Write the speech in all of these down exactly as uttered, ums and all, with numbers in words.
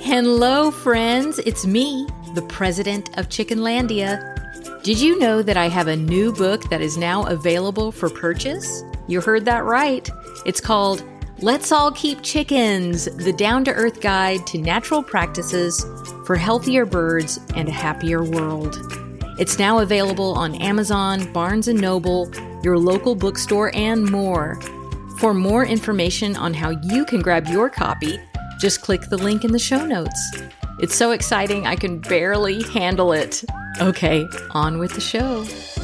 Hello, friends. It's me, the president of Chickenlandia. Did you know that I have a new book that is now available for purchase? You heard that right. It's called Let's All Keep Chickens, the down-to-earth guide to natural practices for healthier birds and a happier world. It's now available on Amazon, Barnes and Noble, your local bookstore, and more. For more information on how you can grab your copy, just click the link in the show notes. It's so exciting, I can barely handle it. Okay, on with the show.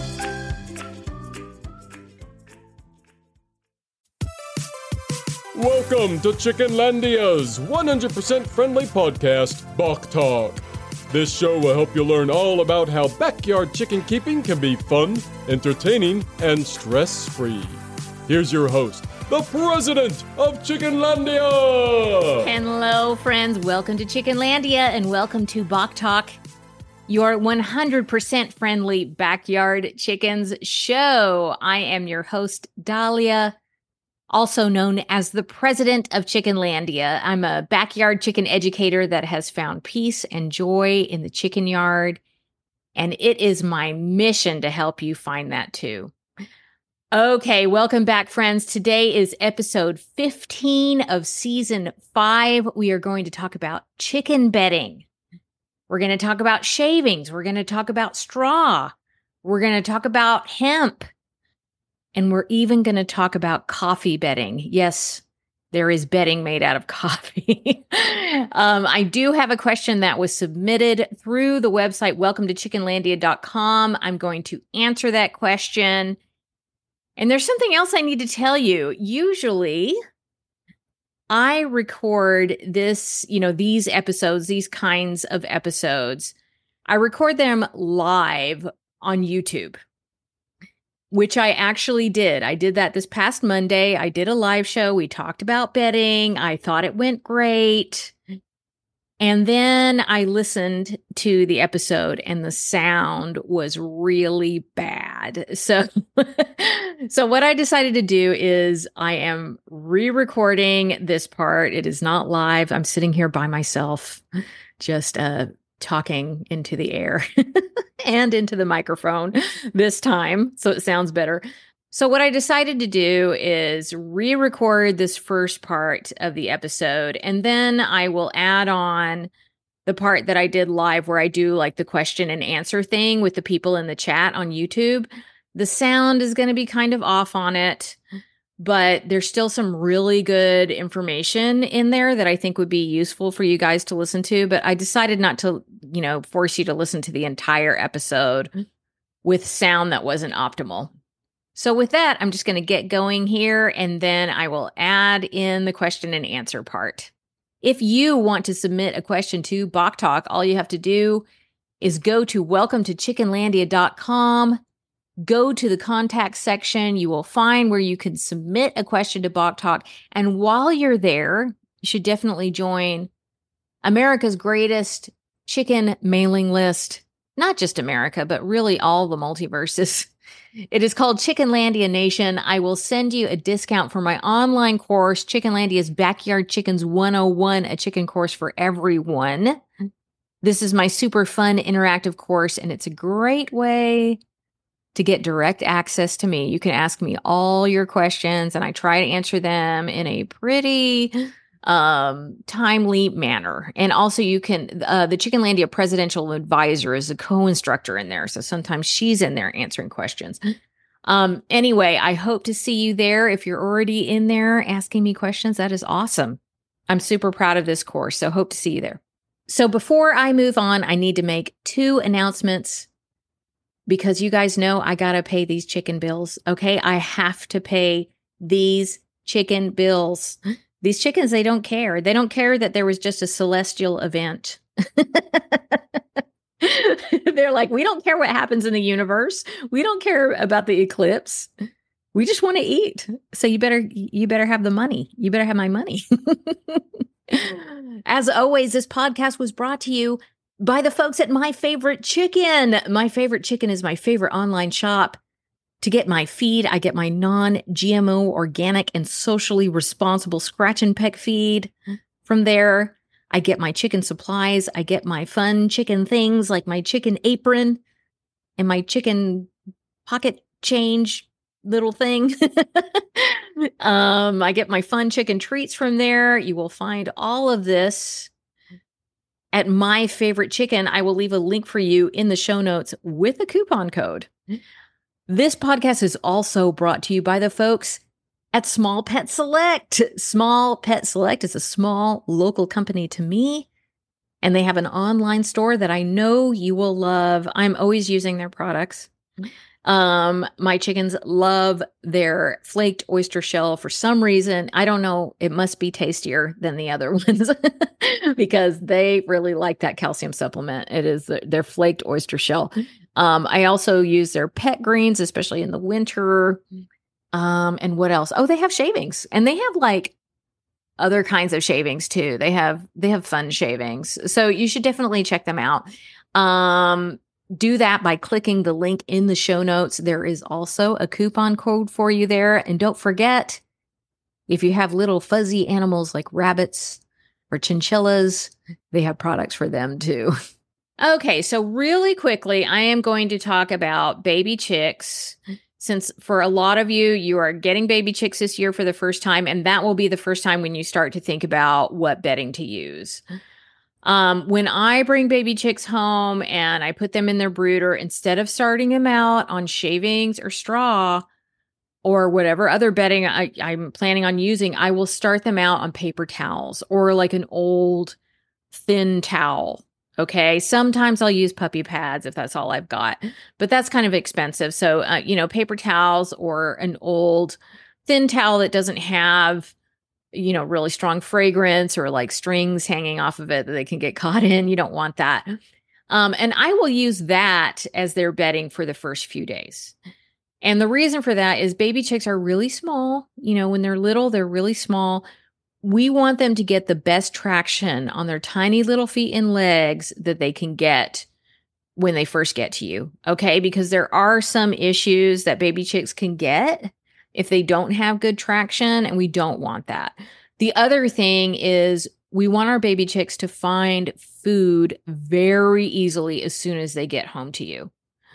Welcome to Chickenlandia's one hundred percent friendly podcast, Bok Talk. This show will help you learn all about how backyard chicken keeping can be fun, entertaining, and stress-free. Here's your host, the president of Chickenlandia! Hello, friends. Welcome to Chickenlandia and welcome to Bok Talk, your one hundred percent friendly backyard chickens show. I am your host, Dahlia, also known as the president of Chickenlandia. I'm a backyard chicken educator that has found peace and joy in the chicken yard, and it is my mission to help you find that too. Okay, welcome back, friends. Today is episode fifteen of season five. We are going to talk about chicken bedding. We're going to talk about shavings. We're going to talk about straw. We're going to talk about hemp. And we're even going to talk about coffee bedding. Yes, there is bedding made out of coffee. um, I do have a question that was submitted through the website, welcome to chickenlandia dot com. I'm going to answer that question. And there's something else I need to tell you. Usually, I record this, you know, these episodes, these kinds of episodes, I record them live on YouTube, which I actually did. I did that this past Monday. I did a live show. We talked about bedding. I thought it went great. And then I listened to the episode and the sound was really bad. So, so what I decided to do is I am re-recording this part. It is not live. I'm sitting here by myself, just uh, talking into the air and into the microphone this time. So it sounds better. So what I decided to do is re-record this first part of the episode, and then I will add on the part that I did live where I do like the question and answer thing with the people in the chat on YouTube. The sound is going to be kind of off on it, but there's still some really good information in there that I think would be useful for you guys to listen to. But I decided not to, you know, force you to listen to the entire episode with sound that wasn't optimal. So with that, I'm just going to get going here, and then I will add in the question and answer part. If you want to submit a question to Bok Talk, all you have to do is go to welcome to chickenlandia dot com, go to the contact section. You will find where you can submit a question to Bok Talk. And while you're there, you should definitely join America's greatest chicken mailing list. Not just America, but really all the multiverses. It is called Chickenlandia Nation. I will send you a discount for my online course, Chickenlandia's Backyard Chickens one oh one, a chicken course for everyone. This is my super fun interactive course, and it's a great way to get direct access to me. You can ask me all your questions, and I try to answer them in a pretty um, timely manner. And also you can, uh, the Chickenlandia Presidential Advisor is a co-instructor in there. So sometimes she's in there answering questions. Um, anyway, I hope to see you there. If you're already in there asking me questions, that is awesome. I'm super proud of this course. So hope to see you there. So before I move on, I need to make two announcements because you guys know I got to pay these chicken bills. Okay. I have to pay these chicken bills. These chickens, they don't care. They don't care that there was just a celestial event. They're like, we don't care what happens in the universe. We don't care about the eclipse. We just want to eat. So you better, you better have the money. You better have my money. As always, this podcast was brought to you by the folks at My Favorite Chicken. My Favorite Chicken is my favorite online shop. To get my feed, I get my non-G M O, organic, and socially responsible scratch and peck feed from there. I get my chicken supplies. I get my fun chicken things like my chicken apron and my chicken pocket change little thing. um, I get my fun chicken treats from there. You will find all of this at My Favorite Chicken. I will leave a link for you in the show notes with a coupon code. This podcast is also brought to you by the folks at Small Pet Select. Small Pet Select is a small local company to me, and they have an online store that I know you will love. I'm always using their products. Um, my chickens love their flaked oyster shell for some reason. I don't know. It must be tastier than the other ones because they really like that calcium supplement. It is their flaked oyster shell. Um, I also use their pet greens, especially in the winter. Um, and what else? Oh, they have shavings, and they have like other kinds of shavings too. They have, they have fun shavings. So you should definitely check them out. Um, Do that by clicking the link in the show notes. There is also a coupon code for you there. And don't forget, if you have little fuzzy animals like rabbits or chinchillas, they have products for them too. Okay, so really quickly, I am going to talk about baby chicks. Since for a lot of you, you are getting baby chicks this year for the first time, and that will be the first time when you start to think about what bedding to use. Um, when I bring baby chicks home and I put them in their brooder, instead of starting them out on shavings or straw or whatever other bedding I, I'm planning on using, I will start them out on paper towels or like an old thin towel. Okay. Sometimes I'll use puppy pads if that's all I've got, but that's kind of expensive. So, uh, you know, paper towels or an old thin towel that doesn't have, you know, really strong fragrance or like strings hanging off of it that they can get caught in. You don't want that. Um, and I will use that as their bedding for the first few days. And the reason for that is baby chicks are really small. You know, when they're little, they're really small. We want them to get the best traction on their tiny little feet and legs that they can get when they first get to you. Okay. Because there are some issues that baby chicks can get if they don't have good traction, and we don't want that. The other thing is we want our baby chicks to find food very easily as soon as they get home to you.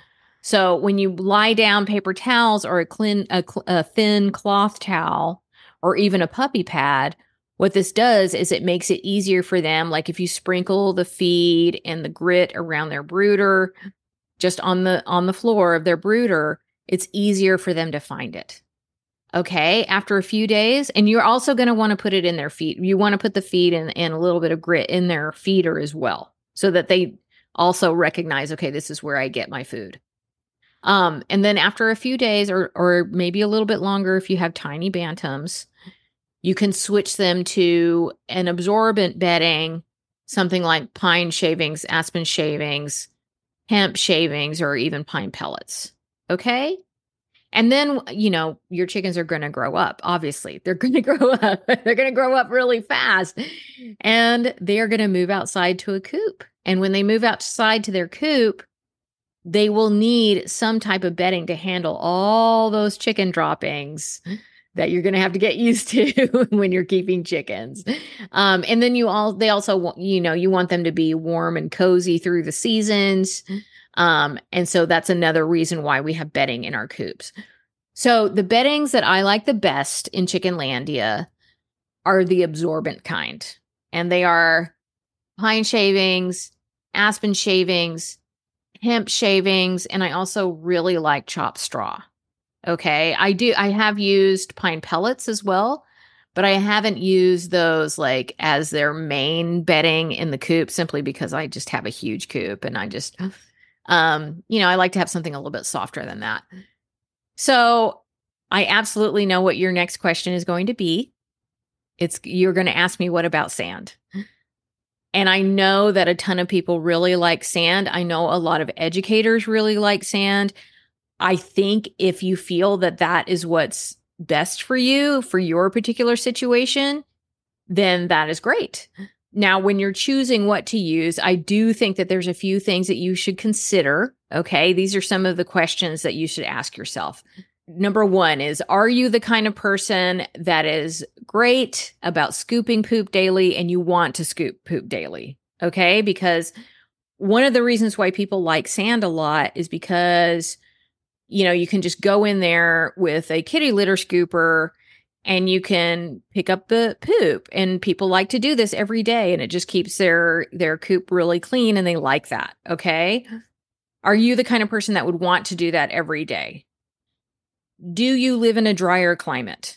So when you lie down paper towels or a, clean, a, a thin cloth towel or even a puppy pad, what this does is it makes it easier for them. Like if you sprinkle the feed and the grit around their brooder, just on the on the floor of their brooder, it's easier for them to find it. Okay, after a few days, and you're also going to want to put it in their feed. You want to put the feed and, and a little bit of grit in their feeder as well, so that they also recognize, okay, this is where I get my food. Um, and then after a few days, or or maybe a little bit longer, if you have tiny bantams, you can switch them to an absorbent bedding, something like pine shavings, aspen shavings, hemp shavings, or even pine pellets. Okay. And then, you know, your chickens are going to grow up. Obviously, they're going to grow up. They're going to grow up really fast, and they are going to move outside to a coop. And when they move outside to their coop, they will need some type of bedding to handle all those chicken droppings that you're going to have to get used to when you're keeping chickens. Um, and then you all, they also want, you know, you want them to be warm and cozy through the seasons. Um, and so that's another reason why we have bedding in our coops. So the beddings that I like the best in Chickenlandia are the absorbent kind. And they are pine shavings, aspen shavings, hemp shavings, and I also really like chopped straw. Okay. I do, I have used pine pellets as well, but I haven't used those like as their main bedding in the coop simply because I just have a huge coop and I just, um, you know, I like to have something a little bit softer than that. So I absolutely know what your next question is going to be. It's, you're going to ask me, what about sand? And I know that a ton of people really like sand. I know a lot of educators really like sand. I think if you feel that that is what's best for you, for your particular situation, then that is great. Now, when you're choosing what to use, I do think that there's a few things that you should consider. Okay. These are some of the questions that you should ask yourself. number one is, are you the kind of person that is great about scooping poop daily and you want to scoop poop daily? Okay. Because one of the reasons why people like sand a lot is because, you know, you can just go in there with a kitty litter scooper and you can pick up the poop, and people like to do this every day, and it just keeps their, their coop really clean, and they like that. Okay. Are you the kind of person that would want to do that every day? Do you live in a drier climate?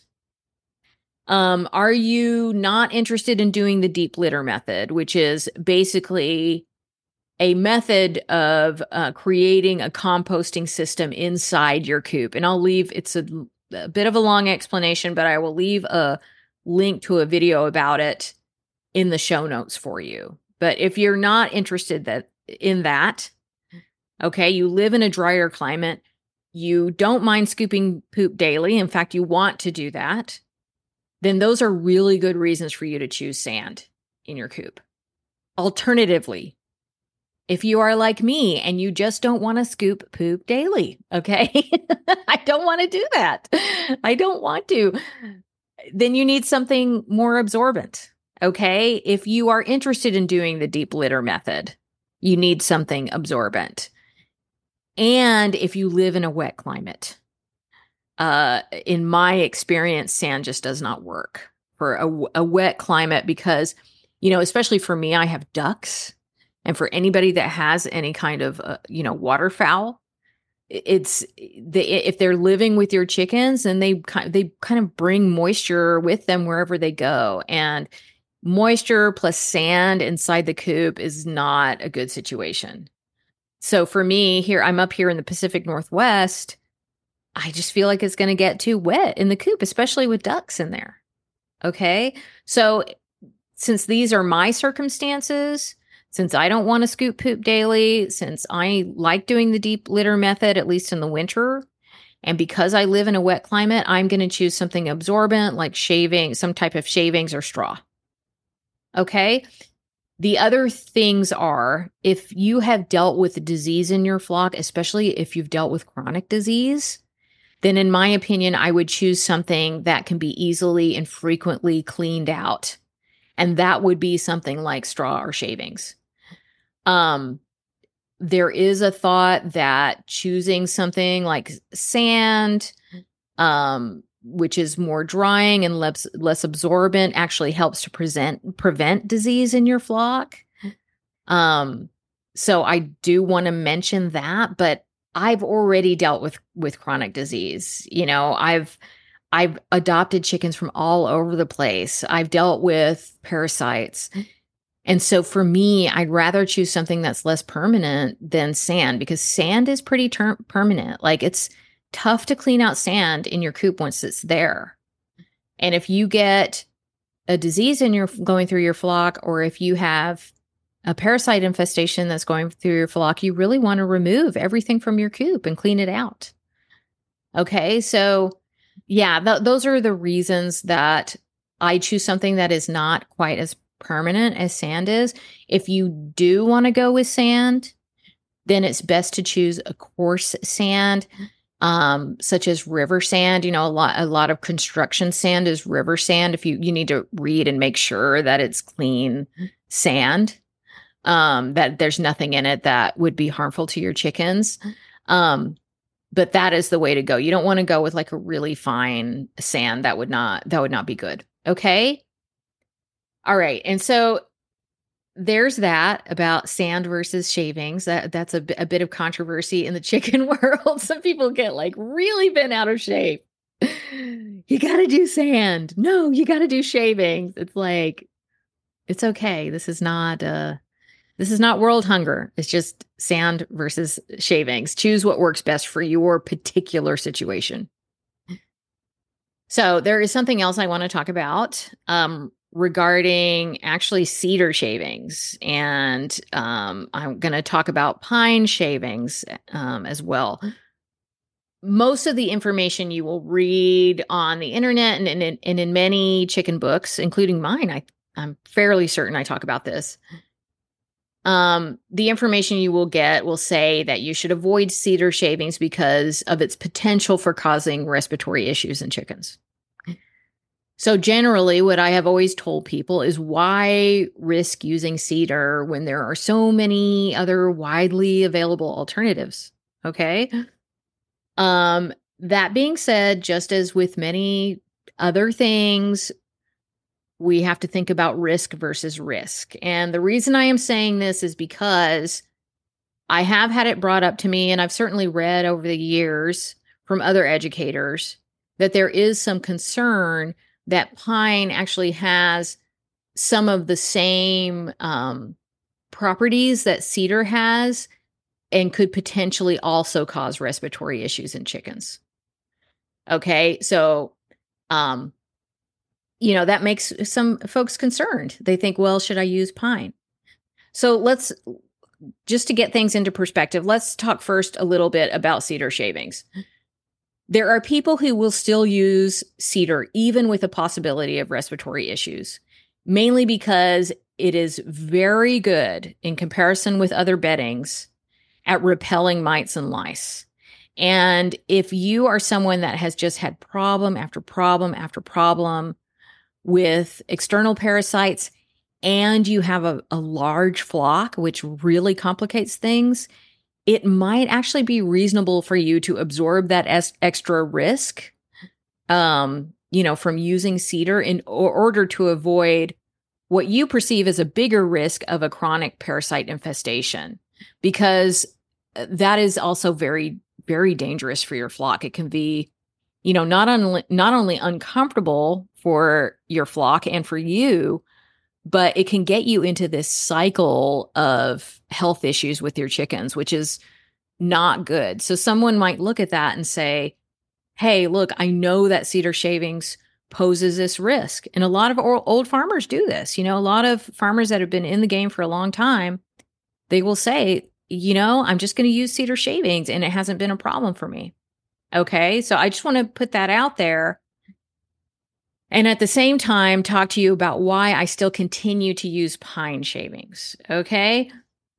Um, are you not interested in doing the deep litter method, which is basically a method of uh, creating a composting system inside your coop? And I'll leave, it's a, a bit of a long explanation, but I will leave a link to a video about it in the show notes for you. But if you're not interested that in that, okay, you live in a drier climate, you don't mind scooping poop daily, in fact, you want to do that, then those are really good reasons for you to choose sand in your coop. Alternatively, if you are like me and you just don't want to scoop poop daily, okay, I don't want to do that. I don't want to. Then you need something more absorbent, okay? If you are interested in doing the deep litter method, you need something absorbent. And if you live in a wet climate, uh, in my experience, sand just does not work for a, a wet climate because, you know, especially for me, I have ducks. And for anybody that has any kind of, uh, you know, waterfowl, it's the, if they're living with your chickens, and they kind they kind of bring moisture with them wherever they go. And moisture plus sand inside the coop is not a good situation. So for me here, I'm up here in the Pacific Northwest. I just feel like it's going to get too wet in the coop, especially with ducks in there. Okay. So since these are my circumstances, since I don't want to scoop poop daily, since I like doing the deep litter method, at least in the winter, and because I live in a wet climate, I'm going to choose something absorbent like shaving, some type of shavings or straw. Okay. The other things are, if you have dealt with disease in your flock, especially if you've dealt with chronic disease, then in my opinion, I would choose something that can be easily and frequently cleaned out. And that would be something like straw or shavings. Um, there is a thought that choosing something like sand, um, which is more drying and less, less absorbent, actually helps to present, prevent disease in your flock. Um, so I do want to mention that, but I've already dealt with, with chronic disease. You know, I've, I've adopted chickens from all over the place. I've dealt with parasites. And so for me, I'd rather choose something that's less permanent than sand, because sand is pretty ter- permanent. Like, it's tough to clean out sand in your coop once it's there. And if you get a disease in your going through your flock, or if you have a parasite infestation that's going through your flock, you really want to remove everything from your coop and clean it out. Okay. So yeah, th- those are the reasons that I choose something that is not quite as permanent as sand is. If you do want to go with sand, then it's best to choose a coarse sand, um, such as river sand. You know, a lot, a lot of construction sand is river sand. If you, you need to read and make sure that it's clean sand, um, that there's nothing in it that would be harmful to your chickens. Um, but that is the way to go. You don't want to go with like a really fine sand. That would not, that would not be good. Okay. All right. And so there's that about sand versus shavings. That that's a, a bit of controversy in the chicken world. Some people get like really bent out of shape. You got to do sand. No, you got to do shavings. It's like, it's okay. This is not, uh, this is not world hunger. It's just sand versus shavings. Choose what works best for your particular situation. So there is something else I want to talk about, um, regarding actually cedar shavings. And um, I'm going to talk about pine shavings um, as well. Most of the information you will read on the internet and, and, and in many chicken books, including mine, I, I'm fairly certain I talk about this, Um, the information you will get will say that you should avoid cedar shavings because of its potential for causing respiratory issues in chickens. So generally, what I have always told people is why risk using cedar when there are so many other widely available alternatives? Okay. Um, that being said, just as with many other things, we have to think about risk versus risk. And the reason I am saying this is because I have had it brought up to me, and I've certainly read over the years from other educators that there is some concern that pine actually has some of the same um, properties that cedar has and could potentially also cause respiratory issues in chickens. Okay, so, um, you know, that makes some folks concerned. They think, well, should I use pine? So let's, just to get things into perspective, let's talk first a little bit about cedar shavings. There are people who will still use cedar, even with the possibility of respiratory issues, mainly because it is very good in comparison with other beddings at repelling mites and lice. And if you are someone that has just had problem after problem after problem with external parasites, and you have a, a large flock, which really complicates things, it might actually be reasonable for you to absorb that es- extra risk, um, you know, from using cedar in or- order to avoid what you perceive as a bigger risk of a chronic parasite infestation, because that is also very, very dangerous for your flock. It can be, you know, not only not only uncomfortable for your flock and for you, but it can get you into this cycle of health issues with your chickens, which is not good. So someone might look at that and say, hey, look, I know that cedar shavings poses this risk. And a lot of old farmers do this. You know, a lot of farmers that have been in the game for a long time, they will say, you know, I'm just going to use cedar shavings and it hasn't been a problem for me. Okay. So I just want to put that out there. And at the same time, talk to you about why I still continue to use pine shavings. Okay.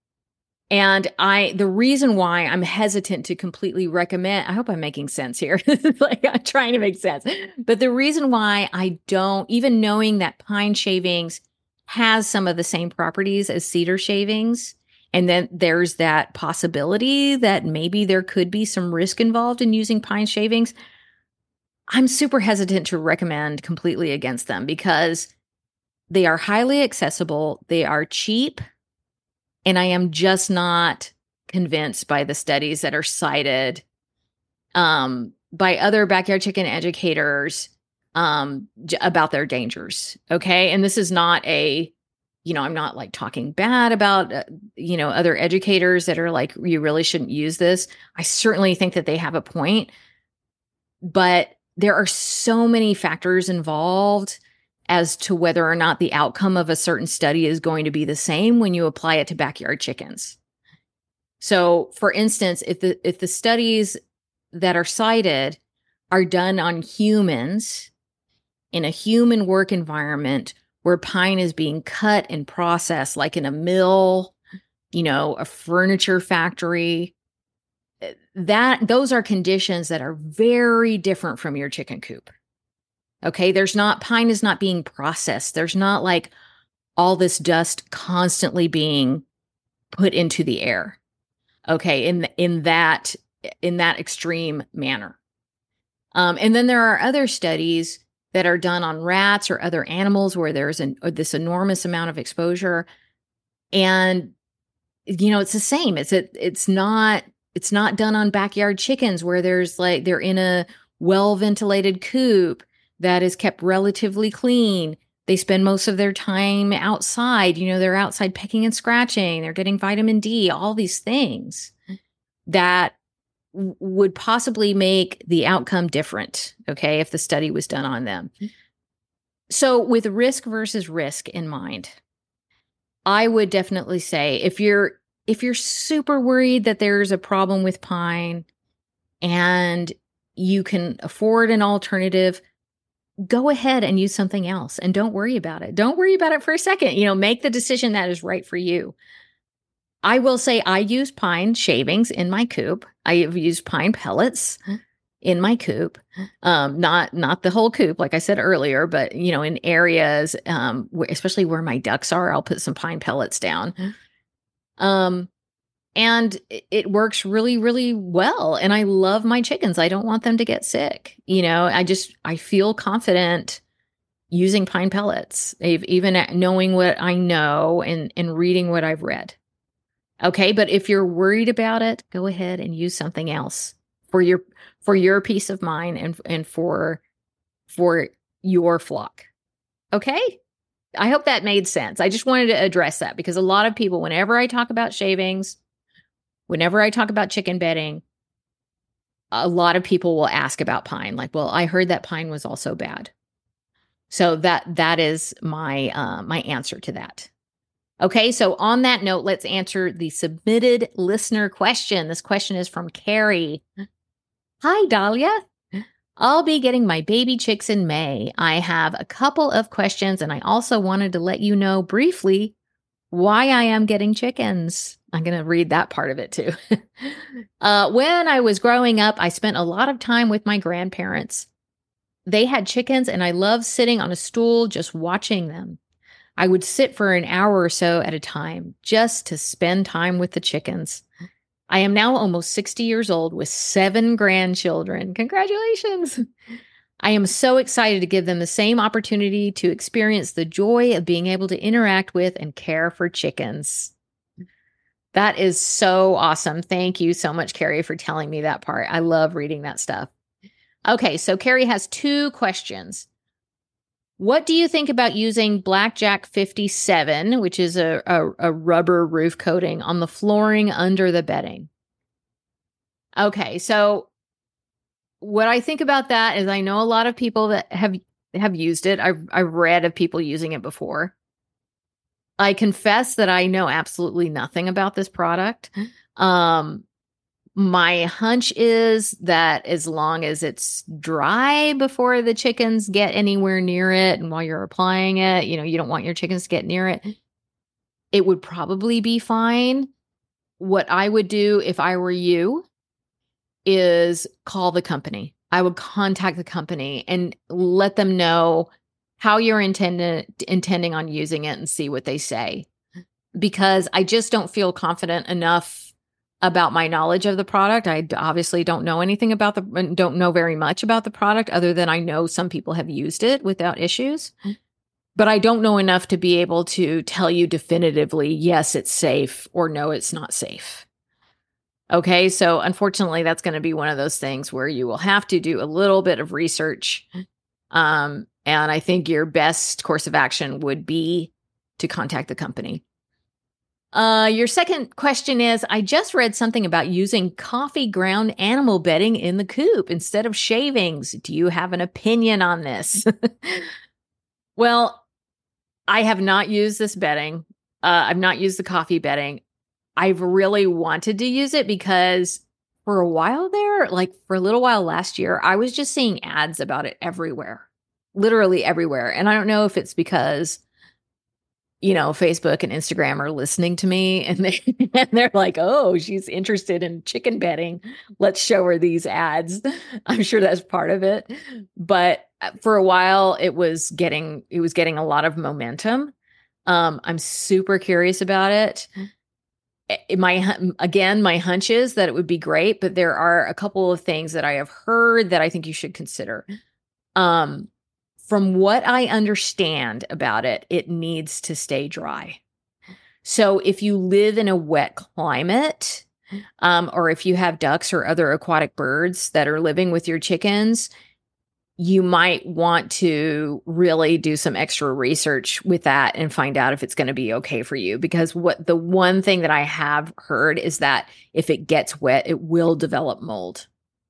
And I, the reason why I'm hesitant to completely recommend, I hope I'm making sense here. Like I'm trying to make sense. But the reason why I don't, even knowing that pine shavings has some of the same properties as cedar shavings, and then there's that possibility that maybe there could be some risk involved in using pine shavings, I'm super hesitant to recommend completely against them because they are highly accessible, they are cheap, and I am just not convinced by the studies that are cited um, by other backyard chicken educators um, j- about their dangers. Okay. And this is not a, you know, I'm not like talking bad about, uh, you know, other educators that are like, you really shouldn't use this. I certainly think that they have a point, but there are so many factors involved as to whether or not the outcome of a certain study is going to be the same when you apply it to backyard chickens. So, for instance, if the if the studies that are cited are done on humans in a human work environment where pine is being cut and processed, like in a mill, you know, a furniture factory, that those are conditions that are very different from your chicken coop. Okay, there's not, pine is not being processed. There's not like all this dust constantly being put into the air. Okay, in in that in that extreme manner. Um, and then there are other studies that are done on rats or other animals where there's an, this enormous amount of exposure, and you know it's the same. It's a, it's not it's not done on backyard chickens where there's like they're in a well ventilated coop that is kept relatively clean. They spend most of their time outside. You know, they're outside pecking and scratching. They're getting vitamin D, all these things that w- would possibly make the outcome different, okay, if the study was done on them. So with risk versus risk in mind, I would definitely say if you're if you're super worried that there's a problem with pine and you can afford an alternative, go ahead and use something else and don't worry about it. Don't worry about it for a second. You know, make the decision that is right for you. I will say I use pine shavings in my coop. I have used pine pellets in my coop. Um, not not the whole coop, like I said earlier, but you know, in areas, um, where, especially where my ducks are, I'll put some pine pellets down. Um, and it, it works really, really well. And I love my chickens. I don't want them to get sick. You know, I just I feel confident using pine pellets, even at knowing what I know and and reading what I've read. Okay, but if you're worried about it, go ahead and use something else for your for your peace of mind and and for for your flock. Okay? I hope that made sense. I just wanted to address that because a lot of people, whenever I talk about shavings, whenever I talk about chicken bedding, a lot of people will ask about pine. Like, well, I heard that pine was also bad. So that that is my uh, my answer to that. Okay, so on that note, let's answer the submitted listener question. This question is from Carrie. Hi, Dahlia. I'll be getting my baby chicks in May. I have a couple of questions, and I also wanted to let you know briefly why I am getting chickens. I'm going to read that part of it too. uh, when I was growing up, I spent a lot of time with my grandparents. They had chickens, and I loved sitting on a stool just watching them. I would sit for an hour or so at a time just to spend time with the chickens. I am now almost sixty years old with seven grandchildren. Congratulations. I am so excited to give them the same opportunity to experience the joy of being able to interact with and care for chickens. That is so awesome. Thank you so much, Carrie, for telling me that part. I love reading that stuff. Okay, so Carrie has two questions. What do you think about using Blackjack fifty-seven, which is a, a, a rubber roof coating, on the flooring under the bedding? Okay, so what I think about that is I know a lot of people that have have used it. I've, I've read of people using it before. I confess that I know absolutely nothing about this product. Um, My hunch is that as long as it's dry before the chickens get anywhere near it, and while you're applying it, you know, you don't want your chickens to get near it, it would probably be fine. What I would do if I were you is call the company. I would contact the company and let them know how you're intended, intending on using it and see what they say. Because I just don't feel confident enough about my knowledge of the product. I obviously don't know anything about the, don't know very much about the product other than I know some people have used it without issues, but I don't know enough to be able to tell you definitively, yes, it's safe, or no, it's not safe. Okay. So unfortunately, that's going to be one of those things where you will have to do a little bit of research. Um, and I think your best course of action would be to contact the company. Uh, your second question is, I just read something about using coffee ground animal bedding in the coop instead of shavings. Do you have an opinion on this? Well, I have not used this bedding. Uh, I've not used the coffee bedding. I've really wanted to use it because for a while there, like for a little while last year, I was just seeing ads about it everywhere, literally everywhere. And I don't know if it's because, you know, Facebook and Instagram are listening to me and, they, and they're like, oh, she's interested in chicken bedding. Let's show her these ads. I'm sure that's part of it. But for a while it was getting, it was getting a lot of momentum. Um, I'm super curious about it. It my, again, my hunch is that it would be great, but there are a couple of things that I have heard that I think you should consider. Um, From what I understand about it, it needs to stay dry. So if you live in a wet climate, um, or if you have ducks or other aquatic birds that are living with your chickens, you might want to really do some extra research with that and find out if it's going to be okay for you. Because what the one thing that I have heard is that if it gets wet, it will develop mold.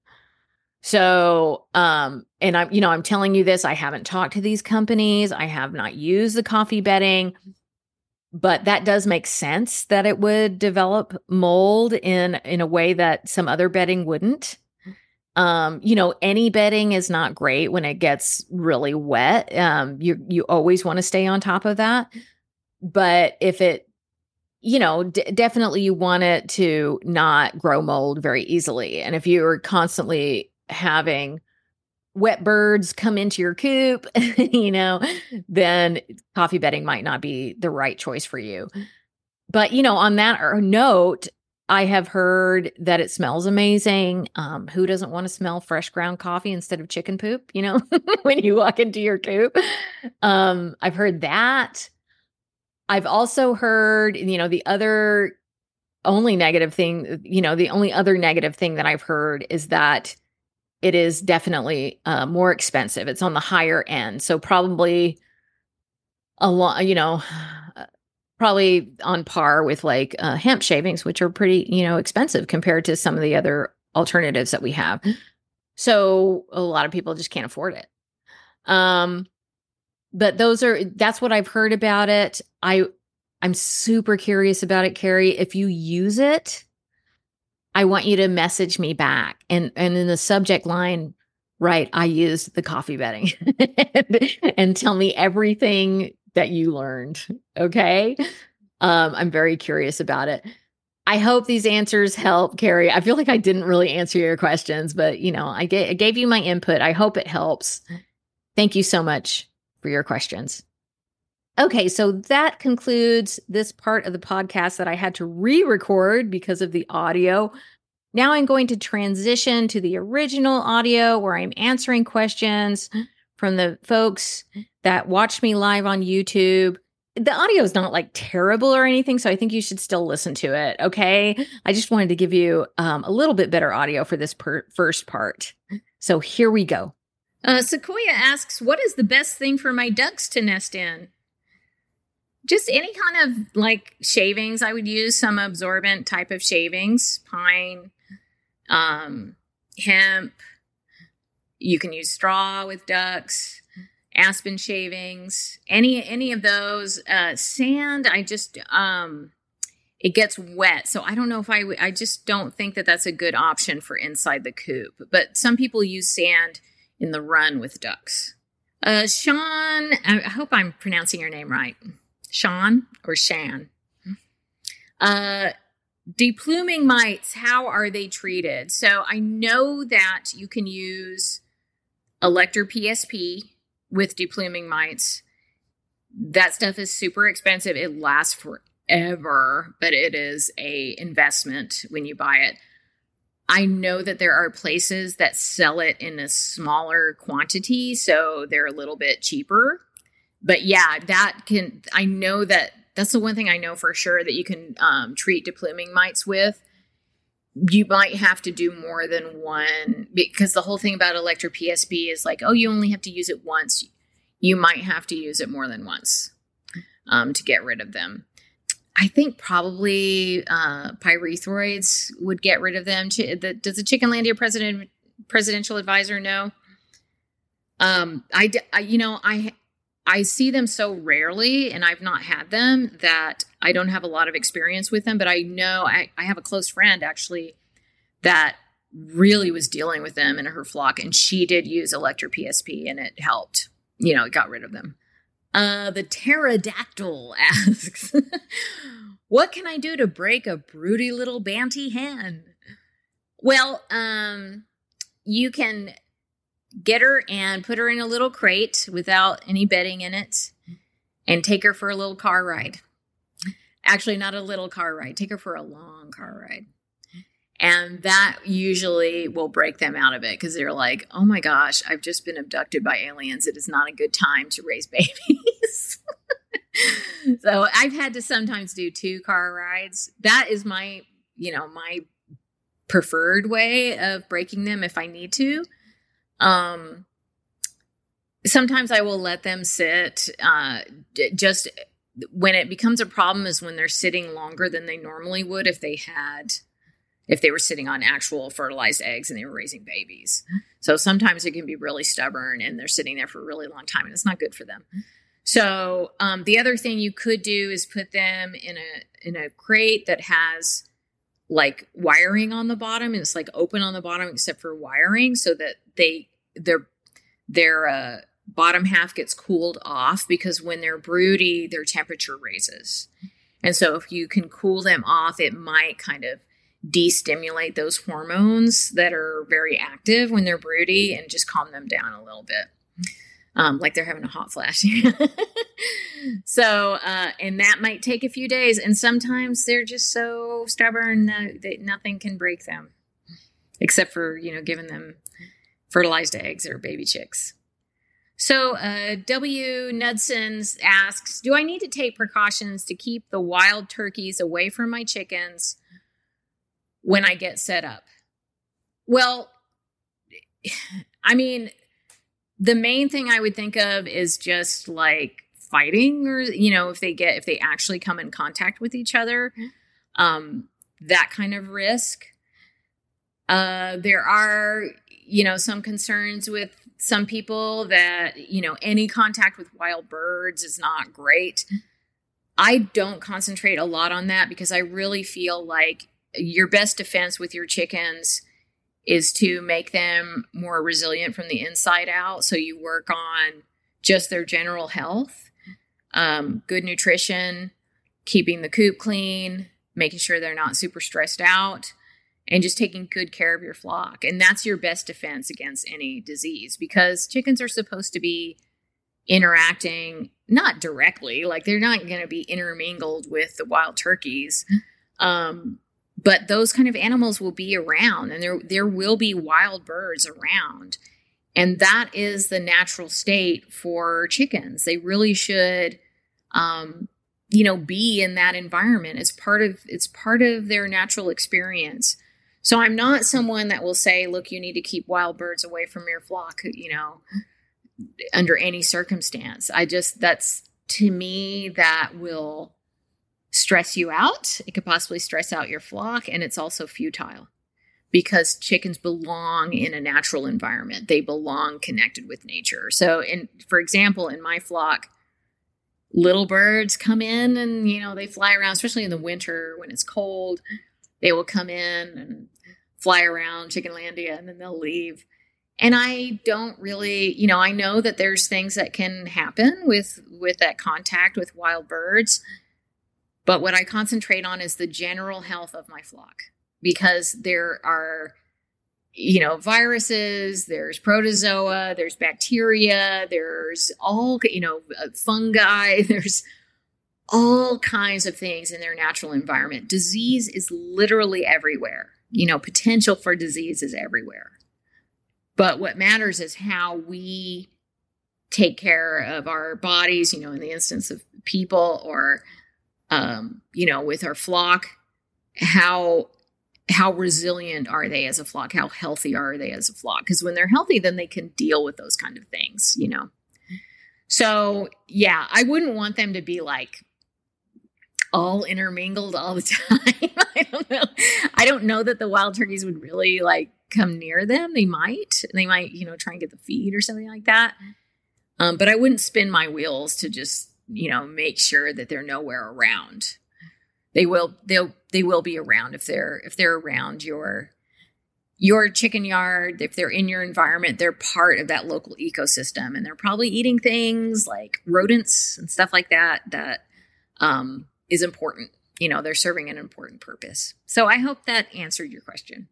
So, um, and I'm, you know, I'm telling you this, I haven't talked to these companies. I have not used the coffee bedding, but that does make sense that it would develop mold in, in a way that some other bedding wouldn't. Um, you know, any bedding is not great when it gets really wet. Um, you, you always want to stay on top of that. But if it, you know, d- definitely you want it to not grow mold very easily. And if you're constantly having wet birds come into your coop, you know, then coffee bedding might not be the right choice for you. But, you know, on that note, I have heard that it smells amazing. Um, who doesn't want to smell fresh ground coffee instead of chicken poop, you know, when you walk into your coop? Um, I've heard that. I've also heard, you know, the other only negative thing, you know, the only other negative thing that I've heard is that it is definitely uh, more expensive. It's on the higher end. So probably a lot, you know, probably on par with like uh, hemp shavings, which are pretty, you know, expensive compared to some of the other alternatives that we have. So a lot of people just can't afford it. Um, but those are, that's what I've heard about it. I, I'm super curious about it, Carrie. If you use it, I want you to message me back and, and in the subject line, right, I used the coffee bedding and, and tell me everything that you learned. Okay. Um, I'm very curious about it. I hope these answers help, Carrie. I feel like I didn't really answer your questions, but you know, I, ga- I gave you my input. I hope it helps. Thank you so much for your questions. Okay, so that concludes this part of the podcast that I had to re-record because of the audio. Now I'm going to transition to the original audio where I'm answering questions from the folks that watched me live on YouTube. The audio is not like terrible or anything, so I think you should still listen to it, okay? I just wanted to give you um, a little bit better audio for this per- first part. So here we go. Uh, Sequoia asks, what is the best thing for my ducks to nest in? Just any kind of like shavings. I would use some absorbent type of shavings, pine, um, hemp. You can use straw with ducks, aspen shavings, any, any of those. Uh, sand, I just, um, it gets wet. So I don't know if I would, I just don't think that that's a good option for inside the coop. But some people use sand in the run with ducks. Uh, Sean, I hope I'm pronouncing your name right. Sean or Shan. Uh, depluming mites, how are they treated? So I know that you can use Electra P S P with depluming mites. That stuff is super expensive. It lasts forever, but it is a investment when you buy it. I know that there are places that sell it in a smaller quantity, so they're a little bit cheaper. But yeah, that can, I know that that's the one thing I know for sure that you can um, treat depluming mites with. You might have to do more than one, because the whole thing about Electra P S B is like, oh, you only have to use it once. You might have to use it more than once um, to get rid of them. I think probably uh, pyrethroids would get rid of them. Ch- the, does the Chickenlandia president presidential advisor know? Um, I, I, you know, I, I see them so rarely, and I've not had them, that I don't have a lot of experience with them. But I know I, I have a close friend actually that really was dealing with them in her flock, and she did use Electra P S P, and it helped. You know, it got rid of them. Uh, the pterodactyl asks, what can I do to break a broody little banty hen? Well, um, you can get her and put her in a little crate without any bedding in it and take her for a little car ride. Actually, not a little car ride. Take her for a long car ride. And that usually will break them out of it because they're like, oh my gosh, I've just been abducted by aliens. It is not a good time to raise babies. So I've had to sometimes do two car rides. That is my, you know, my preferred way of breaking them if I need to. Um, sometimes I will let them sit, uh, just when it becomes a problem is when they're sitting longer than they normally would if they had, if they were sitting on actual fertilized eggs and they were raising babies. So sometimes it can be really stubborn and they're sitting there for a really long time and it's not good for them. So, um, the other thing you could do is put them in a, in a crate that has like wiring on the bottom, and it's like open on the bottom except for wiring, so that they, their, their, uh, bottom half gets cooled off, because when they're broody, their temperature raises. And so if you can cool them off, it might kind of de-stimulate those hormones that are very active when they're broody and just calm them down a little bit. Um, like they're having a hot flash. So, uh, and that might take a few days. And sometimes they're just so stubborn that, that nothing can break them except for, you know, giving them fertilized eggs or baby chicks. So uh, W. Knudsen asks, do I need to take precautions to keep the wild turkeys away from my chickens when I get set up? Well, I mean, the main thing I would think of is just like fighting, or, you know, if they get, if they actually come in contact with each other, um, that kind of risk. Uh, there are, you know, some concerns with some people that, you know, any contact with wild birds is not great. I don't concentrate a lot on that because I really feel like your best defense with your chickens is to make them more resilient from the inside out. So you work on just their general health, um, good nutrition, keeping the coop clean, making sure they're not super stressed out, and just taking good care of your flock. And that's your best defense against any disease, because chickens are supposed to be interacting, not directly, like they're not going to be intermingled with the wild turkeys. Um, but those kind of animals will be around, and there, there will be wild birds around. And that is the natural state for chickens. They really should, um, you know, be in that environment. It's part of, it's part of their natural experience. So I'm not someone that will say, look, you need to keep wild birds away from your flock, you know, under any circumstance. I just, that's, to me, that will stress you out. It could possibly stress out your flock. And it's also futile because chickens belong in a natural environment. They belong connected with nature. So in, for example, in my flock, little birds come in and, you know, they fly around, especially in the winter when it's cold. They will come in and fly around Chickenlandia and then they'll leave. And I don't really, you know, I know that there's things that can happen with, with that contact with wild birds. But what I concentrate on is the general health of my flock, because there are, you know, viruses, there's protozoa, there's bacteria, there's all, you know, fungi, there's all kinds of things in their natural environment. Disease is literally everywhere. You know, potential for disease is everywhere. But what matters is how we take care of our bodies, you know, in the instance of people or, um, you know, with our flock, how, how resilient are they as a flock? How healthy are they as a flock? Because when they're healthy, then they can deal with those kind of things, you know? So yeah, I wouldn't want them to be like, all intermingled all the time. I don't know. I don't know that the wild turkeys would really like come near them. They might, they might, you know, try and get the feed or something like that. Um, but I wouldn't spin my wheels to just, you know, make sure that they're nowhere around. They will, they'll, they will be around if they're, if they're around your, your chicken yard. If they're in your environment, they're part of that local ecosystem, and they're probably eating things like rodents and stuff like that, that, um, is important. You know, they're serving an important purpose. So I hope that answered your question.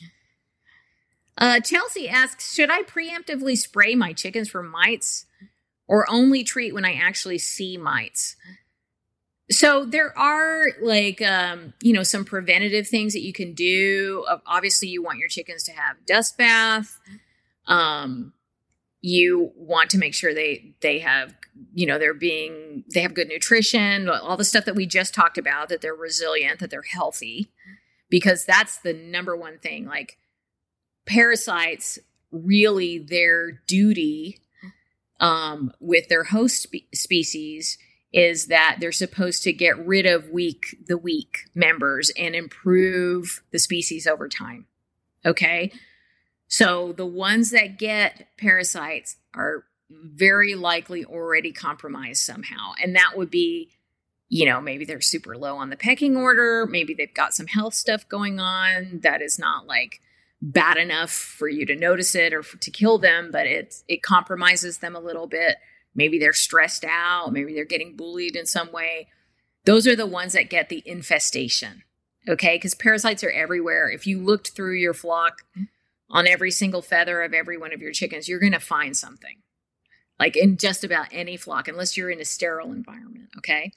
Uh, Chelsea asks, should I preemptively spray my chickens for mites or only treat when I actually see mites? So there are like, um, you know, some preventative things that you can do. Obviously, you want your chickens to have dust bath. Um, you want to make sure they, they have, you know, they're being, they have good nutrition, all the stuff that we just talked about, that they're resilient, that they're healthy, because that's the number one thing. Like parasites, really their duty, um, with their host spe- species is that they're supposed to get rid of weak, the weak members and improve the species over time. Okay. So the ones that get parasites are very likely already compromised somehow. And that would be, you know, maybe they're super low on the pecking order. Maybe they've got some health stuff going on that is not like bad enough for you to notice it or for, to kill them, but it, it compromises them a little bit. Maybe they're stressed out. Maybe they're getting bullied in some way. those are the ones that get the infestation. Okay, because parasites are everywhere. If you looked through your flock on every single feather of every one of your chickens, you're going to find something, like in just about any flock, unless you're in a sterile environment. Okay,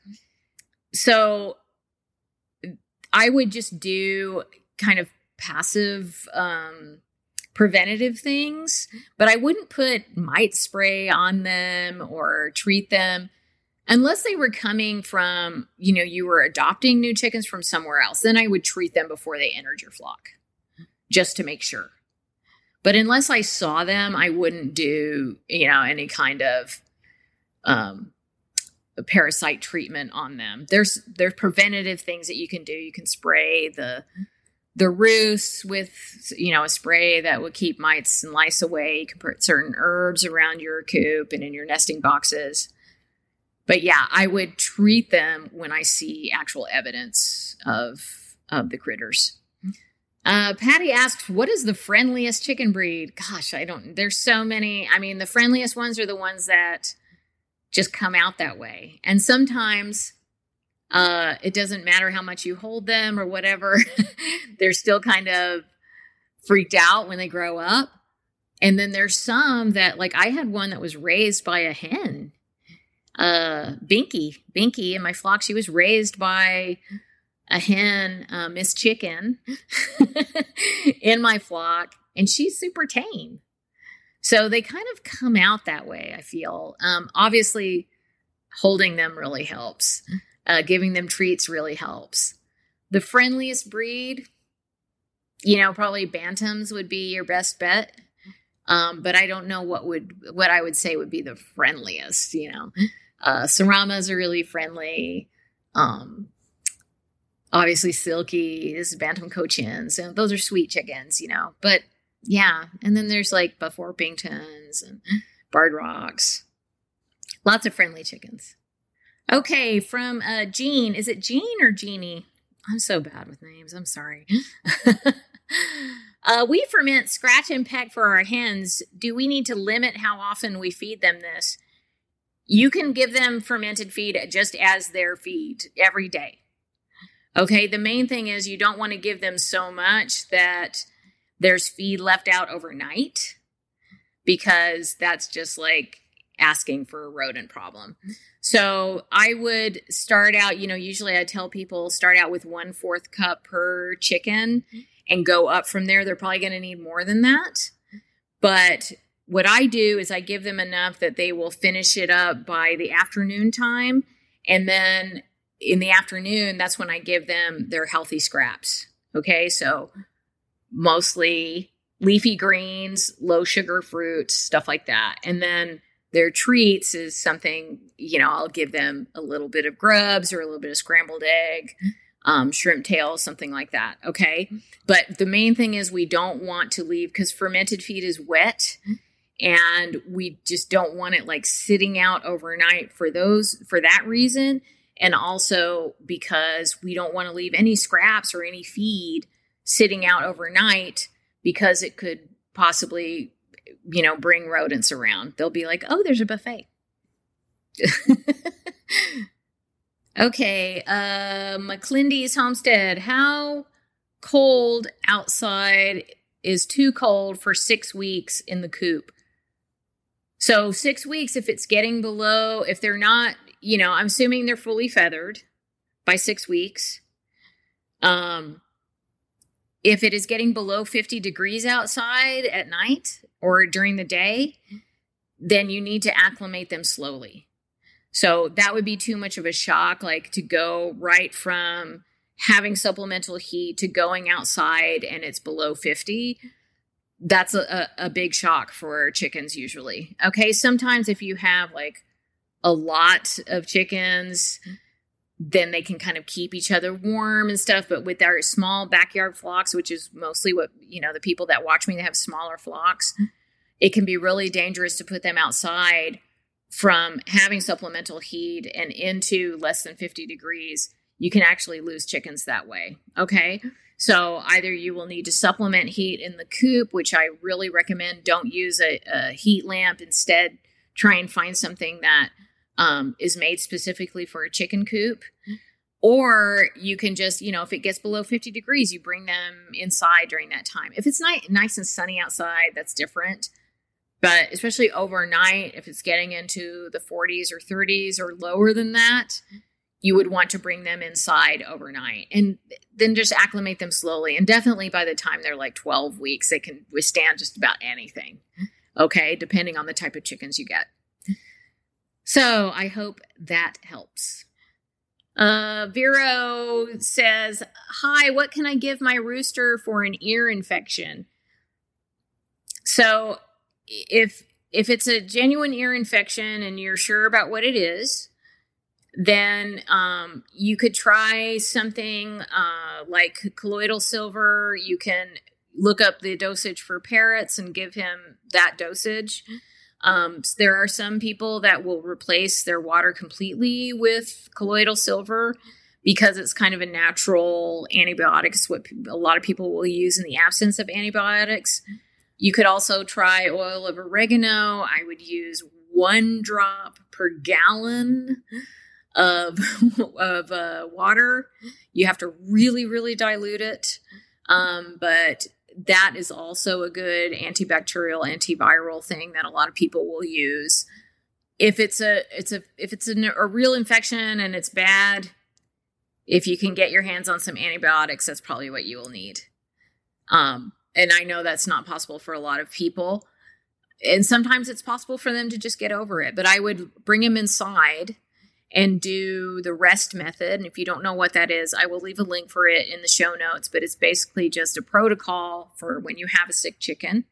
so I would just do kind of passive um, preventative things, but I wouldn't put mite spray on them or treat them unless they were coming from, you know, you were adopting new chickens from somewhere else. Then I would treat them before they entered your flock, just to make sure. But unless I saw them, I wouldn't do, you know, any kind of um, parasite treatment on them. There's there's preventative things that you can do. You can spray the the roosts with, you know, a spray that would keep mites and lice away. You can put certain herbs around your coop and in your nesting boxes. But yeah, I would treat them when I see actual evidence of of the critters. Uh, Patty asked, what is the friendliest chicken breed? Gosh, I don't, there's so many. I mean, the friendliest ones are the ones that just come out that way. And sometimes uh, it doesn't matter how much you hold them or whatever. They're still kind of freaked out when they grow up. And then there's some that, like, I had one that was raised by a hen. Uh, Binky, Binky in my flock, she was raised by a hen, uh, Miss Chicken, in my flock, and she's super tame. So they kind of come out that way, I feel. Um, obviously, holding them really helps. Uh, giving them treats really helps. The friendliest breed, you know, probably Bantams would be your best bet. Um, but I don't know what would what I would say would be the friendliest, you know. Uh, Saramas are really friendly. Um, obviously Silky, this is Bantam Cochins, and those are sweet chickens, you know. But yeah, and then there's like Buff Orpingtons and Barred Rocks. Lots of friendly chickens. Okay, from uh, Jean. Is it Jean or Jeannie? I'm so bad with names. I'm sorry. uh, we ferment scratch and peck for our hens. Do we need to limit how often we feed them this? You can give them fermented feed just as their feed every day. Okay, the main thing is you don't want to give them so much that there's feed left out overnight, because that's just like asking for a rodent problem. So I would start out, you know, usually I tell people start out with one fourth cup per chicken and go up from there. They're probably going to need more than that. But what I do is I give them enough that they will finish it up by the afternoon time. And then in the afternoon, that's when I give them their healthy scraps. Okay, so mostly leafy greens, low sugar fruits, stuff like that. And then their treats is something, you know, I'll give them a little bit of grubs or a little bit of scrambled egg, um, shrimp tails, something like that. Okay. But the main thing is we don't want to leave, because fermented feed is wet and we just don't want it like sitting out overnight for those, for that reason. And also because we don't want to leave any scraps or any feed sitting out overnight, because it could possibly, you know, bring rodents around. They'll be like, oh, there's a buffet. Okay. Uh, McClindy's Homestead. How cold outside is too cold for six weeks in the coop? So six weeks, if it's getting below, if they're not, you know, I'm assuming they're fully feathered by six weeks. Um, if it is getting below fifty degrees outside at night or during the day, then you need to acclimate them slowly. So that would be too much of a shock, like to go right from having supplemental heat to going outside and it's below fifty. That's a, a, a big shock for chickens usually. Okay, sometimes if you have like a lot of chickens, then they can kind of keep each other warm and stuff. But with our small backyard flocks, which is mostly what, you know, the people that watch me, they have smaller flocks, it can be really dangerous to put them outside from having supplemental heat and into less than fifty degrees. You can actually lose chickens that way. Okay. So either you will need to supplement heat in the coop, which I really recommend. Don't use a, a heat lamp. Instead, try and find something that um, is made specifically for a chicken coop. Or you can just, you know, if it gets below fifty degrees, you bring them inside during that time. If it's ni- nice and sunny outside, that's different. But especially overnight, if it's getting into the forties or thirties or lower than that, you would want to bring them inside overnight and then just acclimate them slowly. And definitely by the time they're like twelve weeks, they can withstand just about anything. Okay, depending on the type of chickens you get. So I hope that helps. Uh, Vero says, hi, what can I give my rooster for an ear infection? So if, if it's a genuine ear infection and you're sure about what it is, then um, you could try something uh, like colloidal silver. You can look up the dosage for parrots and give him that dosage. Um, there are some people that will replace their water completely with colloidal silver because it's kind of a natural antibiotic. It's what a lot of people will use in the absence of antibiotics. You could also try oil of oregano. I would use one drop per gallon of, of uh, water. You have to really, really dilute it. Um, but that is also a good antibacterial, antiviral thing that a lot of people will use. If it's a, it's a, if it's a, a real infection and it's bad, if you can get your hands on some antibiotics, that's probably what you will need. Um, and I know that's not possible for a lot of people. And sometimes it's possible for them to just get over it. But I would bring them inside and do the rest method. And if you don't know what that is, I will leave a link for it in the show notes, but it's basically just a protocol for when you have a sick chicken.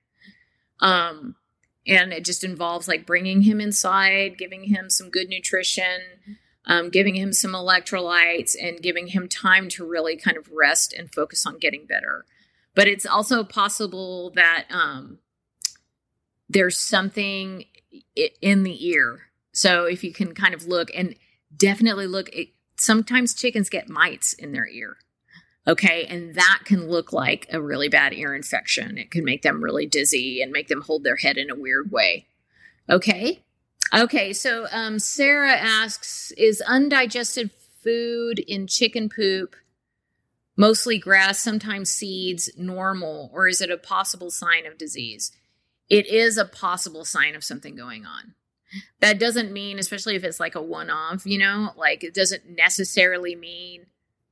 Um, and it just involves like bringing him inside, giving him some good nutrition, um, giving him some electrolytes, and giving him time to really kind of rest and focus on getting better. But it's also possible that um, there's something in the ear. So if you can kind of look and definitely look, it, sometimes chickens get mites in their ear. Okay. And that can look like a really bad ear infection. It can make them really dizzy and make them hold their head in a weird way. Okay. Okay. So um, Sarah asks, is undigested food in chicken poop, mostly grass, sometimes seeds, normal, or is it a possible sign of disease? It is a possible sign of something going on. That doesn't mean, especially if it's like a one-off, you know, like it doesn't necessarily mean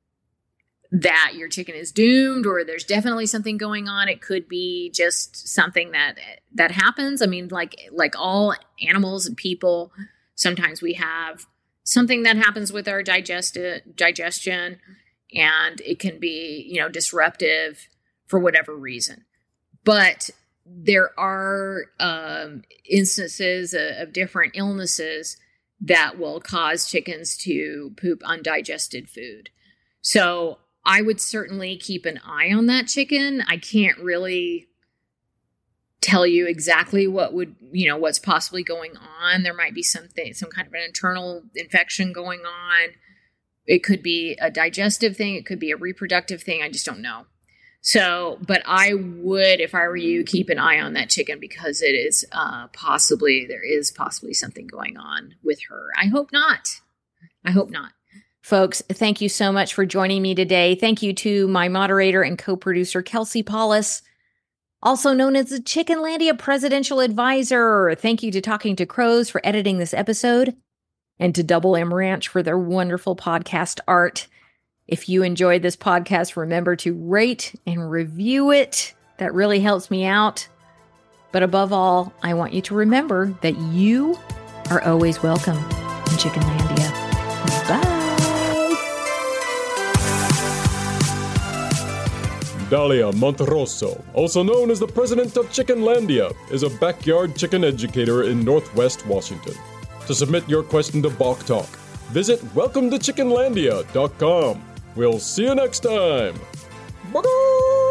that your chicken is doomed or there's definitely something going on. It could be just something that that happens. I mean, like like all animals and people, sometimes we have something that happens with our digesti- digestion, and it can be, you know, disruptive for whatever reason. But there are um, instances of, of different illnesses that will cause chickens to poop undigested food. So I would certainly keep an eye on that chicken. I can't really tell you exactly what would, you know, what's possibly going on. There might be something, some kind of an internal infection going on. It could be a digestive thing. It could be a reproductive thing. I just don't know. So, but I would, if I were you, keep an eye on that chicken because it is uh, possibly, there is possibly something going on with her. I hope not. I hope not. Folks, thank you so much for joining me today. Thank you to my moderator and co-producer, Kelsey Paulus, also known as the Chickenlandia Presidential Advisor. Thank you to Talking to Crows for editing this episode, and to Double M Ranch for their wonderful podcast art. If you enjoyed this podcast, remember to rate and review it. That really helps me out. But above all, I want you to remember that you are always welcome in Chickenlandia. Bye. Dalia Monterroso, also known as the president of Chickenlandia, is a backyard chicken educator in Northwest Washington. To submit your question to Bok Talk, visit welcome to chickenlandia dot com. We'll see you next time. Bye-bye!